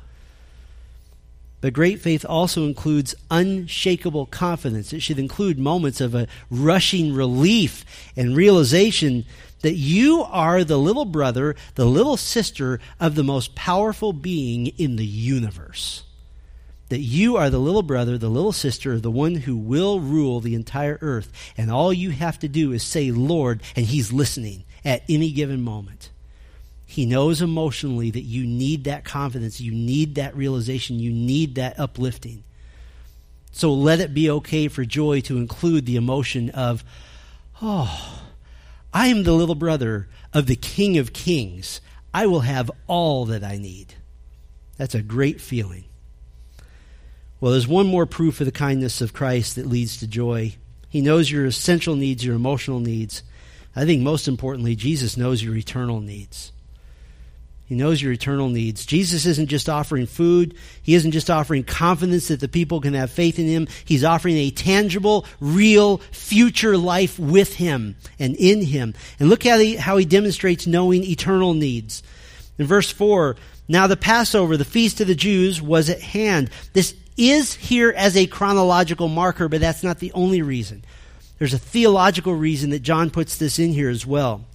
But great faith also includes unshakable confidence. It should include moments of a rushing relief and realization that you are the little brother, the little sister of the most powerful being in the universe. That you are the little brother, the little sister of the one who will rule the entire earth. And all you have to do is say, Lord, and he's listening at any given moment. He knows emotionally that you need that confidence, you need that realization, you need that uplifting. So let it be okay for joy to include the emotion of, oh, I am the little brother of the King of Kings. I will have all that I need. That's a great feeling. Well, there's one more proof of the kindness of Christ that leads to joy. He knows your essential needs, your emotional needs. I think most importantly, Jesus knows your eternal needs. He knows your eternal needs. Jesus isn't just offering food. He isn't just offering confidence that the people can have faith in him. He's offering a tangible, real, future life with him and in him. And look how he, how he demonstrates knowing eternal needs. In verse four, now the Passover, the feast of the Jews, was at hand. This is here as a chronological marker, but that's not the only reason. There's a theological reason that John puts this in here as well.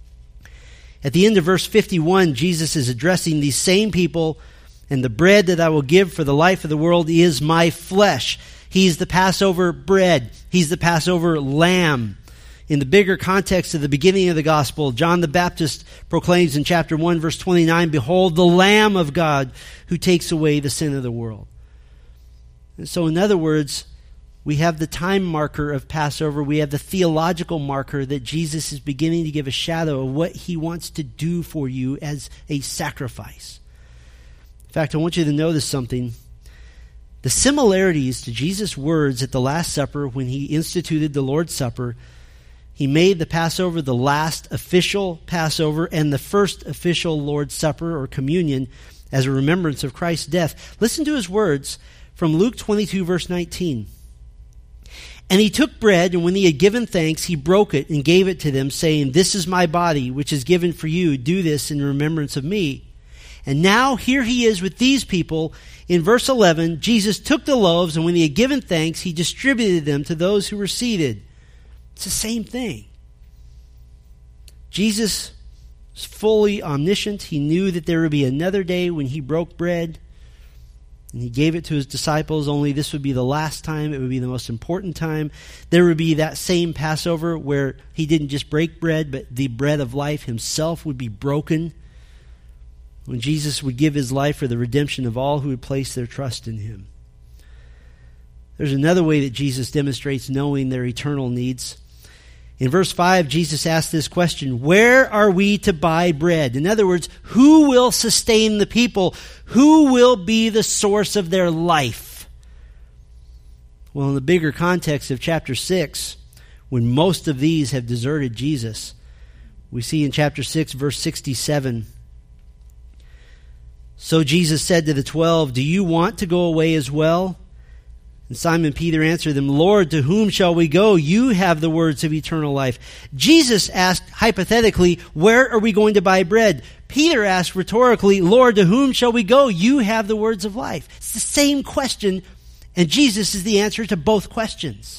At the end of verse fifty-one, Jesus is addressing these same people, and the bread that I will give for the life of the world is my flesh. He's the Passover bread. He's the Passover lamb. In the bigger context of the beginning of the gospel, John the Baptist proclaims in chapter one, verse twenty-nine, behold, the Lamb of God who takes away the sin of the world. And so in other words, we have the time marker of Passover. We have the theological marker that Jesus is beginning to give a shadow of what he wants to do for you as a sacrifice. In fact, I want you to notice something. The similarities to Jesus' words at the Last Supper when he instituted the Lord's Supper, he made the Passover the last official Passover and the first official Lord's Supper or communion as a remembrance of Christ's death. Listen to his words from Luke twenty-two, verse nineteen. And he took bread, and when he had given thanks, he broke it and gave it to them, saying, this is my body, which is given for you. Do this in remembrance of me. And now here he is with these people. In verse eleven, Jesus took the loaves, and when he had given thanks, he distributed them to those who were seated. It's the same thing. Jesus was fully omniscient. He knew that there would be another day when he broke bread. And he gave it to his disciples, only this would be the last time. It would be the most important time. There would be that same Passover where he didn't just break bread, but the bread of life himself would be broken. When Jesus would give his life for the redemption of all who would place their trust in him. There's another way that Jesus demonstrates knowing their eternal needs. In verse five, Jesus asked this question, where are we to buy bread? In other words, who will sustain the people? Who will be the source of their life? Well, in the bigger context of chapter six, when most of these have deserted Jesus, we see in chapter six, verse sixty-seven, so Jesus said to the twelve, do you want to go away as well? And Simon Peter answered them, Lord, to whom shall we go? You have the words of eternal life. Jesus asked hypothetically, where are we going to buy bread? Peter asked rhetorically, Lord, to whom shall we go? You have the words of life. It's the same question, And Jesus is the answer to both questions.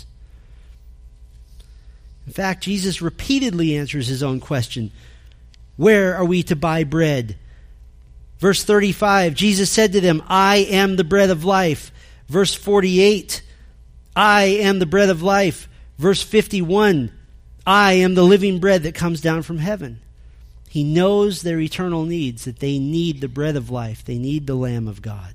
In fact, Jesus repeatedly answers his own question. Where are we to buy bread? Verse thirty-five, Jesus said to them, I am the bread of life. Verse forty-eight, I am the bread of life. Verse fifty-one, I am the living bread that comes down from heaven. He knows their eternal needs, that they need the bread of life. They need the Lamb of God.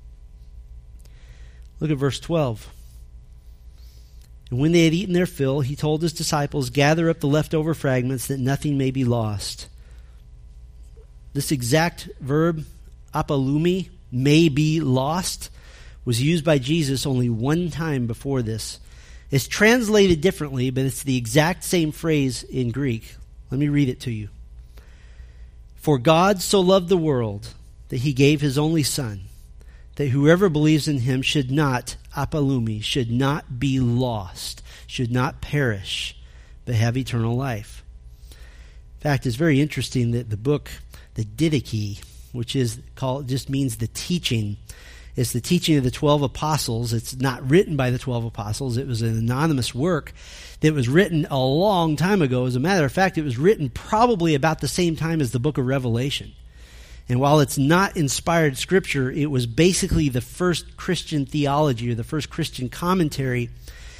Look at verse twelve. And when they had eaten their fill, he told his disciples, gather up the leftover fragments that nothing may be lost. This exact verb, apalumi, may be lost, was used by Jesus only one time before this. It's translated differently, but it's the exact same phrase in Greek. Let me read it to you. For God so loved the world that he gave his only Son, that whoever believes in him should not, apalumi, should not be lost, should not perish, but have eternal life. In fact, it's very interesting that the book, the Didache, which is called, just means the teaching. It's the teaching of the twelve apostles. It's not written by the twelve apostles. It was an anonymous work that was written a long time ago. As a matter of fact, it was written probably about the same time as the book of Revelation. And while it's not inspired scripture, it was basically the first Christian theology or the first Christian commentary.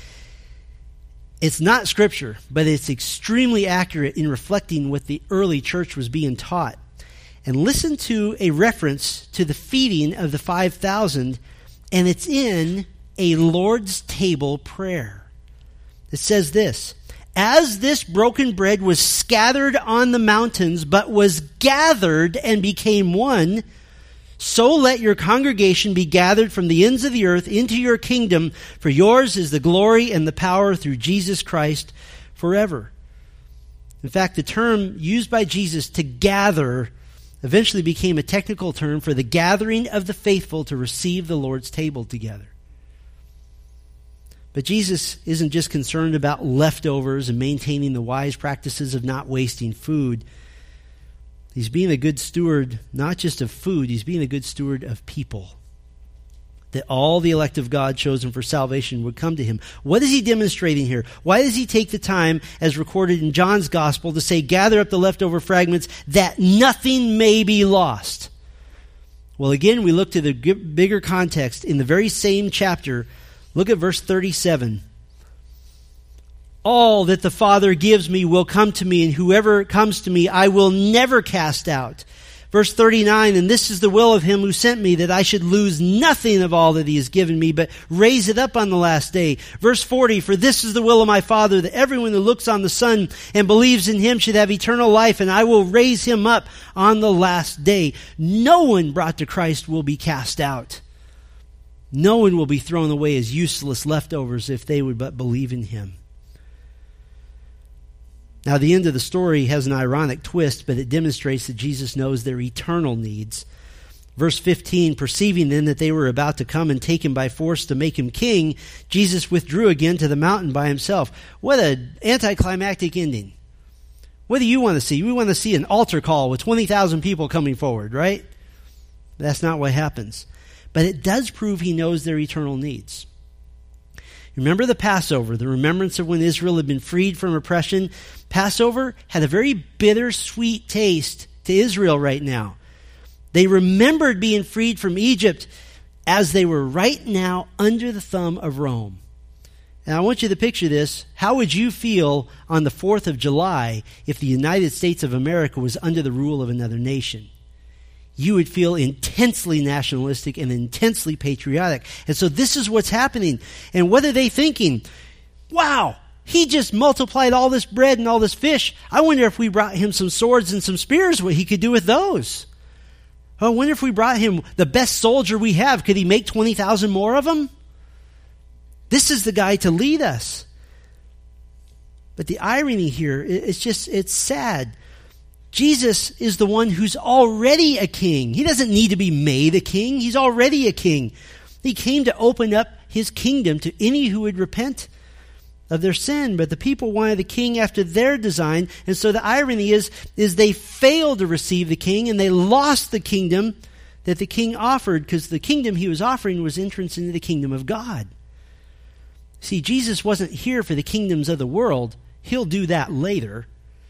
It's not scripture, but it's extremely accurate in reflecting what the early church was being taught. And listen to a reference to the feeding of the five thousand, and it's in a Lord's table prayer. It says this, as this broken bread was scattered on the mountains, but was gathered and became one, so let your congregation be gathered from the ends of the earth into your kingdom, for yours is the glory and the power through Jesus Christ forever. In fact, the term used by Jesus to gather eventually became a technical term for the gathering of the faithful to receive the Lord's table together. But Jesus isn't just concerned about leftovers and maintaining the wise practices of not wasting food. He's being a good steward, not just of food, he's being a good steward of people. That all the elect of God chosen for salvation would come to him. What is he demonstrating here? Why does he take the time, as recorded in John's gospel, to say, gather up the leftover fragments that nothing may be lost? Well, again, we look to the bigger context. In the very same chapter, look at verse thirty-seven. All that the Father gives me will come to me, and whoever comes to me I will never cast out. Verse thirty-nine, and this is the will of him who sent me, that I should lose nothing of all that he has given me, but raise it up on the last day. Verse forty, for this is the will of my Father, that everyone who looks on the Son and believes in him should have eternal life, and I will raise him up on the last day. No one brought to Christ will be cast out. No one will be thrown away as useless leftovers if they would but believe in him. Now, the end of the story has an ironic twist, but it demonstrates that Jesus knows their eternal needs. Verse fifteen, perceiving then that they were about to come and take him by force to make him king, Jesus withdrew again to the mountain by himself. What an anticlimactic ending. What do you want to see? We want to see an altar call with twenty thousand people coming forward, right? That's not what happens. But it does prove he knows their eternal needs. Remember the Passover, the remembrance of when Israel had been freed from oppression. Passover had a very bittersweet taste to Israel right now. They remembered being freed from Egypt as they were right now under the thumb of Rome. And I want you to picture this. How would you feel on the fourth of July if the United States of America was under the rule of another nation? You would feel intensely nationalistic and intensely patriotic. And so this is what's happening. And what are they thinking? Wow, he just multiplied all this bread and all this fish. I wonder if we brought him some swords and some spears, what he could do with those. I wonder if we brought him the best soldier we have. Could he make twenty thousand more of them? This is the guy to lead us. But the irony here, it's just, it's sad. Jesus is the one who's already a king. He doesn't need to be made a king. He's already a king. He came to open up his kingdom to any who would repent of their sin. But the people wanted a king after their design. And so the irony is, is they failed to receive the king and they lost the kingdom that the king offered, because the kingdom he was offering was entrance into the kingdom of God. See, Jesus wasn't here for the kingdoms of the world. He'll do that later.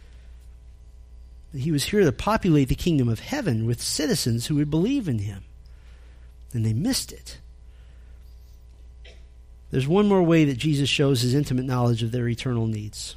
He was here to populate the kingdom of heaven with citizens who would believe in him. And they missed it. There's one more way that Jesus shows his intimate knowledge of their eternal needs.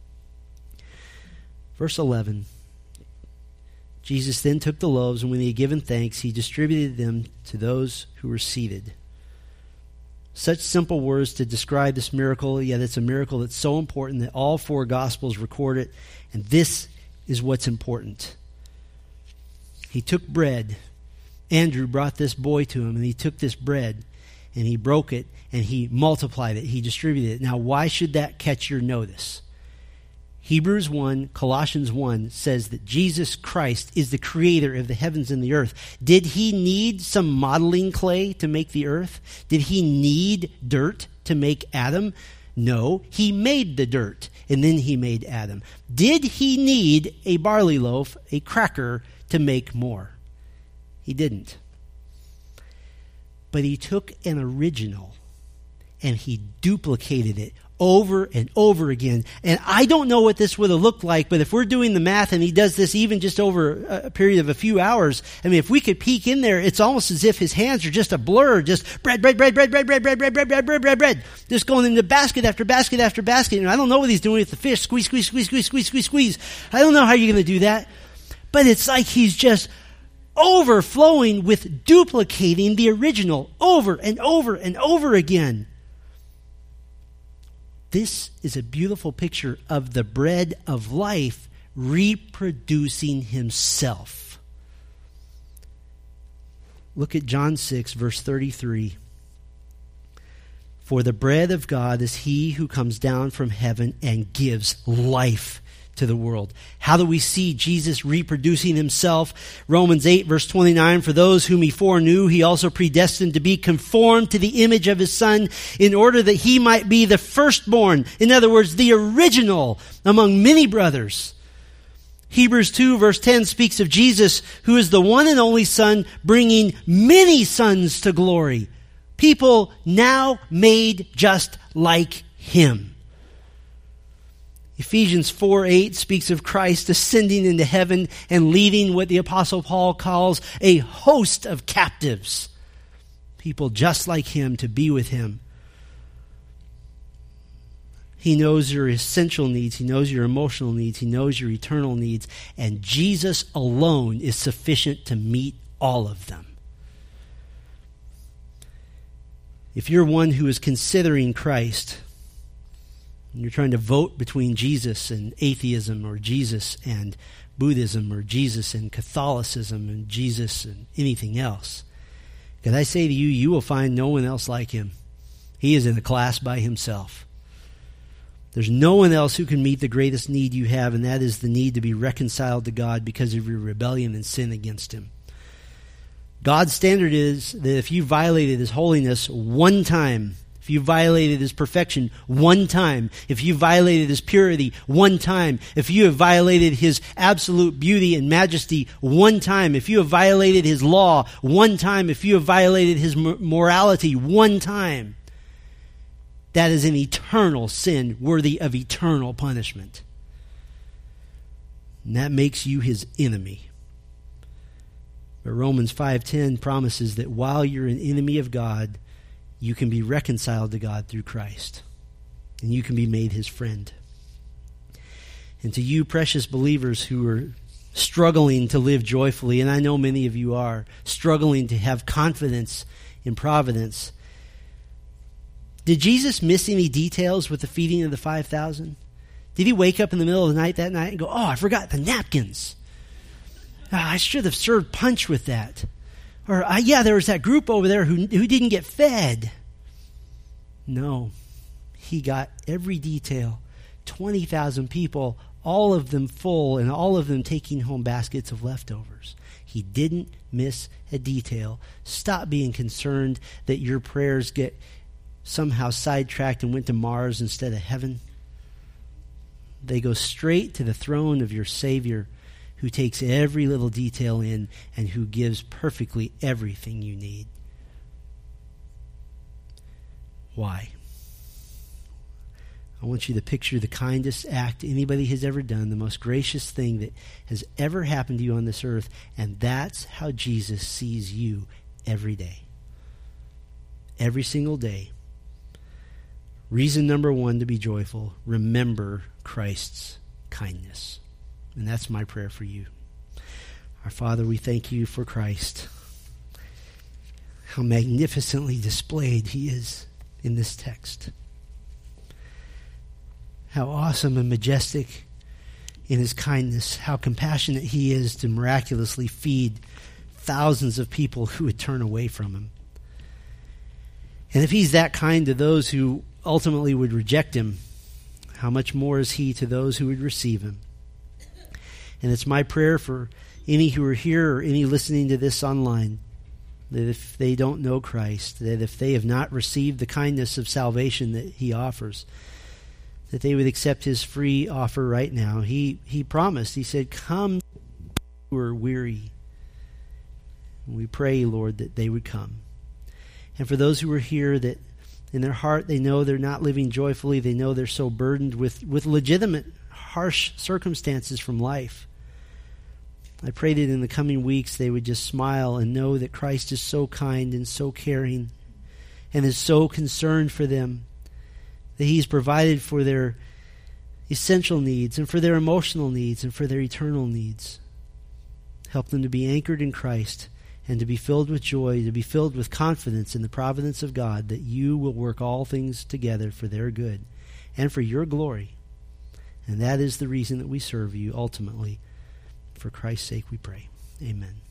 Verse eleven. Jesus then took the loaves, and when he had given thanks, he distributed them to those who were seated. Such simple words to describe this miracle, yet it's a miracle that's so important that all four Gospels record it, and this is what's important. He took bread. Andrew brought this boy to him, and he took this bread, and he broke it, and he multiplied it. He distributed it. Now, why should that catch your notice? Hebrews one, Colossians one says that Jesus Christ is the creator of the heavens and the earth. Did he need some modeling clay to make the earth? Did he need dirt to make Adam? No, he made the dirt, and then he made Adam. Did he need a barley loaf, a cracker, to make more? He didn't. But he took an original, and he duplicated it over and over again. And I don't know what this would have looked like, but if we're doing the math and he does this even just over a period of a few hours, I mean, if we could peek in there, it's almost as if his hands are just a blur, just bread, bread, bread, bread, bread, bread, bread, bread, bread, bread, bread, bread, bread, just going into basket after basket after basket. And I don't know what he's doing with the fish. Squeeze, squeeze, squeeze, squeeze, squeeze, squeeze, squeeze. I don't know how you're going to do that. But it's like he's just overflowing with duplicating the original over and over and over again. This is a beautiful picture of the bread of life reproducing himself. Look at John six, verse thirty-three. For the bread of God is he who comes down from heaven and gives life to the world. How do we see Jesus reproducing himself? Romans eight, verse twenty-nine, for those whom he foreknew, he also predestined to be conformed to the image of his Son, in order that he might be the firstborn. In other words, the original among many brothers. Hebrews two, verse ten speaks of Jesus, who is the one and only Son, bringing many sons to glory. People now made just like him. Ephesians four eight speaks of Christ ascending into heaven and leading what the Apostle Paul calls a host of captives. People just like him to be with him. He knows your essential needs. He knows your emotional needs. He knows your eternal needs. And Jesus alone is sufficient to meet all of them. If you're one who is considering Christ, and you're trying to vote between Jesus and atheism, or Jesus and Buddhism, or Jesus and Catholicism, and Jesus and anything else, can I say to you, you will find no one else like him. He is in a class by himself. There's no one else who can meet the greatest need you have, and that is the need to be reconciled to God because of your rebellion and sin against him. God's standard is that if you violated his holiness one time, if you violated his perfection one time, if you violated his purity one time, if you have violated his absolute beauty and majesty one time, if you have violated his law one time, if you have violated his morality one time, that is an eternal sin worthy of eternal punishment. And that makes you his enemy. But Romans five ten promises that while you're an enemy of God, you can be reconciled to God through Christ. And you can be made his friend. And to you, precious believers who are struggling to live joyfully, and I know many of you are, struggling to have confidence in providence, did Jesus miss any details with the feeding of the five thousand? Did he wake up in the middle of the night that night and go, oh, I forgot the napkins. Oh, I should have served punch with that. Or, uh, yeah, there was that group over there who, who didn't get fed. No. He got every detail. twenty thousand people, all of them full, and all of them taking home baskets of leftovers. He didn't miss a detail. Stop being concerned that your prayers get somehow sidetracked and went to Mars instead of heaven. They go straight to the throne of your Savior, who takes every little detail in, and who gives perfectly everything you need. Why? I want you to picture the kindest act anybody has ever done, the most gracious thing that has ever happened to you on this earth, and that's how Jesus sees you every day. Every single day. Reason number one to be joyful, remember Christ's kindness. And that's my prayer for you. Our Father, we thank you for Christ. How magnificently displayed he is in this text. How awesome and majestic in his kindness. How compassionate he is to miraculously feed thousands of people who would turn away from him. And if he's that kind to those who ultimately would reject him, how much more is he to those who would receive him? And it's my prayer for any who are here or any listening to this online, that if they don't know Christ, that if they have not received the kindness of salvation that he offers, that they would accept his free offer right now. He he promised, he said, come who are weary. And we pray, Lord, that they would come. And for those who are here that in their heart they know they're not living joyfully, they know they're so burdened with, with legitimate, harsh circumstances from life, I pray that in the coming weeks they would just smile and know that Christ is so kind and so caring and is so concerned for them, that he's provided for their essential needs and for their emotional needs and for their eternal needs. Help them to be anchored in Christ and to be filled with joy, to be filled with confidence in the providence of God, that you will work all things together for their good and for your glory. And that is the reason that we serve you ultimately. For Christ's sake we pray. Amen.